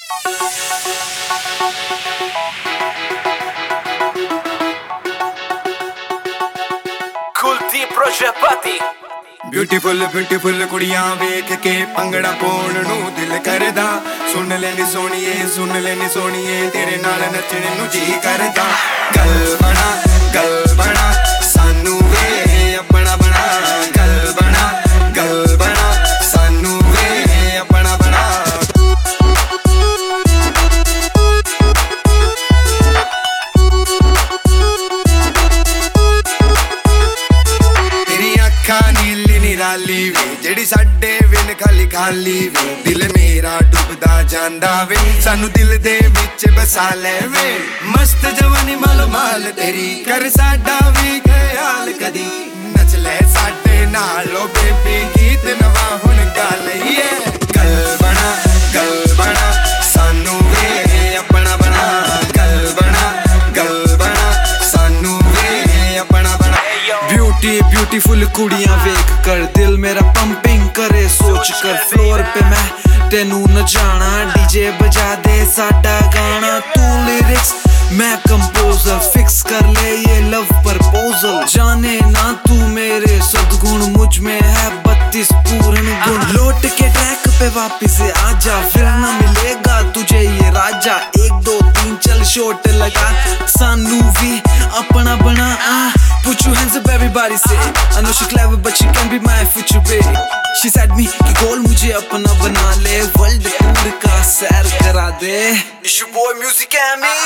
Beautiful beautiful कुड़ियां वेख के भंगड़ा पाउण नूं दिल करदा। सुन लेनी सोहणीए तेरे नाल नचण नूं जी करदा। गल बना सानू वे अपना बना। गल बना सानू वे अपना बना। तेरी अखां नीली निराली वे जेड़ी साडे विन खाली खाली वे। दिल मेरा डुबदा जांदा वे सानू दिल दे विच बसा ले वे। मस्त जवानी मालो माल तेरी कर साडा भी ख्याल कदी। नच ले साडे नाल ओ बेबी गीत नवा हुण गा लईए। गल बना सानू वे अपना बना। गल बना सानू वे अपना बना। ब्यूटीफुल कुड़ियां वेख कर दिल मेरा पंपिंग करे। सोच कर फ्लोर पे मैं तेनू न जाना। डीजे बजा दे साडा गाना। तू लिरिक्स मैं कंपोजर फिक्स कर ले ये लव प्रपोजल। जाने ना तू मेरे सद्गुण मुझ में है 32 पूर्ण गुण। लौट के ट्रैक पे वापिस आजा फिर न मिलेगा तुझे ये राजा। 1 2 3 चल शॉट लगा सानू भी अपना बना। Put your hands up everybody say I know she clever but she can be my future babe. She said me कि गोल मुझे अपना बना ले। वर्ल्ड टूर का सैर करा दे। It's your boy Music and me.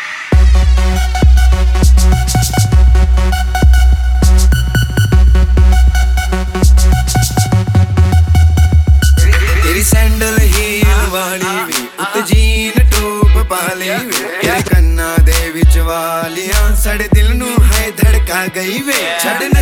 तेरी सैंडल हील वाली वे उत्ते जीन टॉप पाली वे। तेरे कन्ना दे विच वालियां साडे दिल नूं है धड़का गई वे। छड़